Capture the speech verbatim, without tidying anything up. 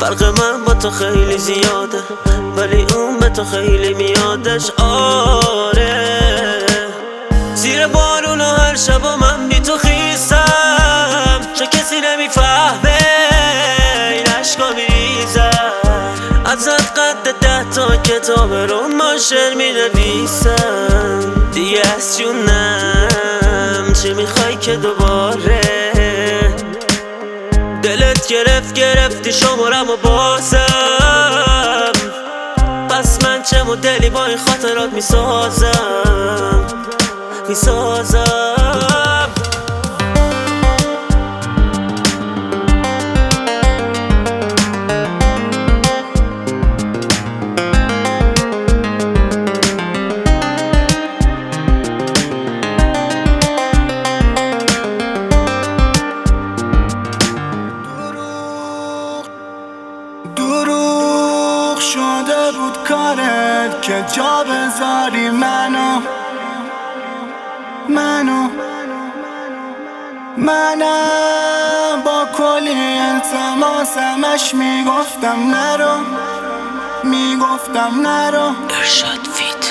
فرق من با تو خیلی زیاده، ولی اون به تو خیلی میادش. آره زیر بارون و هر شب و من بی تو خیسم، چه کسی نمیفهمه این عشقا میریزم. ازت قد ده تا کتاب رمان شعر مینویسم، دیگه از جونم چی میخوای که دوباره دلت گرفت گرفتی شمارم و بازم. پس من چه مدلی با این خاطرات میسازم میسازم دروغ شده بود کارت که جا بذاری منو منو منم با کلی التماس همش میگفتم نرو میگفتم نرو. ارشاد فیت